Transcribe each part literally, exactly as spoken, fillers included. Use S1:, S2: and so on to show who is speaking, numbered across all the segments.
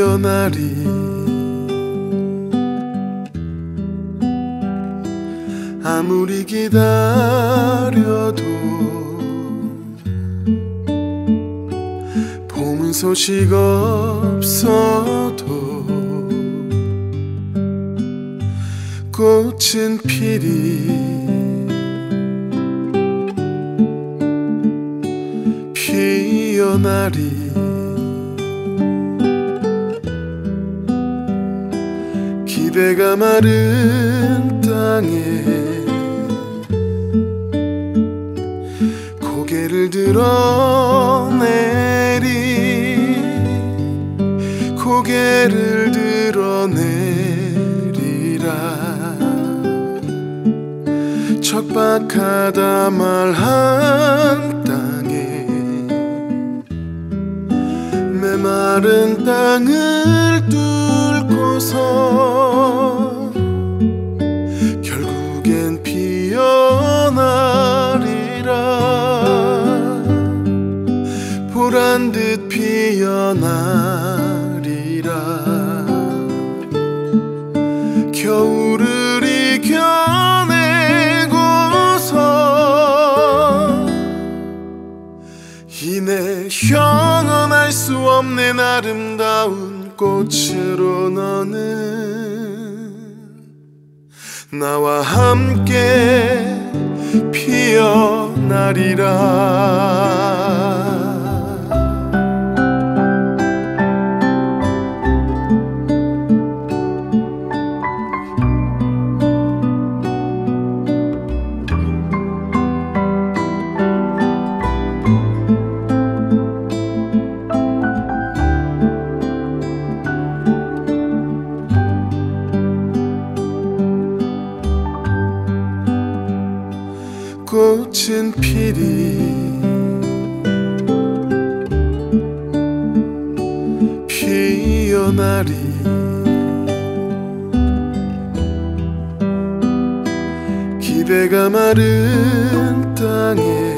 S1: 피어나리 아무리 기다려도 봄은 소식 없어도 꽃은 피리 피어나리 기대가 마른 땅에 고개를 드러내리 고개를 드러내리라 척박하다 말한 땅에 메마른 땅을 뚫고서 결국엔 피어나리라 보란듯 피어나리라 겨울을 이겨내고서 이내 형언할 수 없는 아름다운 꽃으로 너는 나와 함께 피어나리라 꽃은 피리 피어나리 기대가 마른 땅에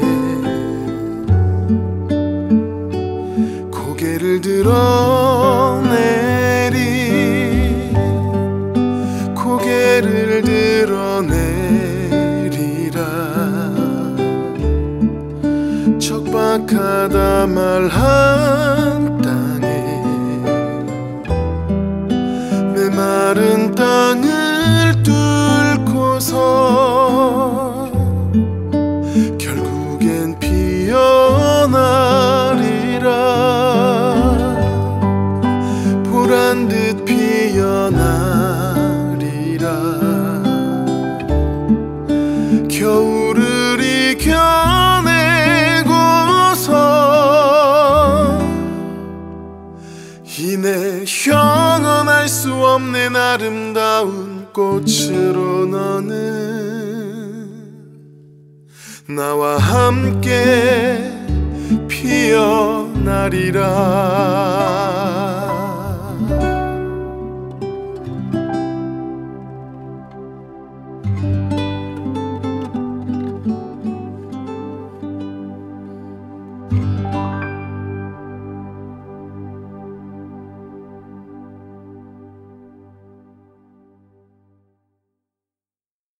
S1: 고개를 드러내리 고개를 드러내리라 척박하다 말한 땅에 메마른 땅을 뚫고서 결국엔 피어나리라 보란듯 피어나리라 겨울을 이겨내고서 이내 형언할 수 없는 아름다운 꽃으로 너는 나와 함께 피어나리라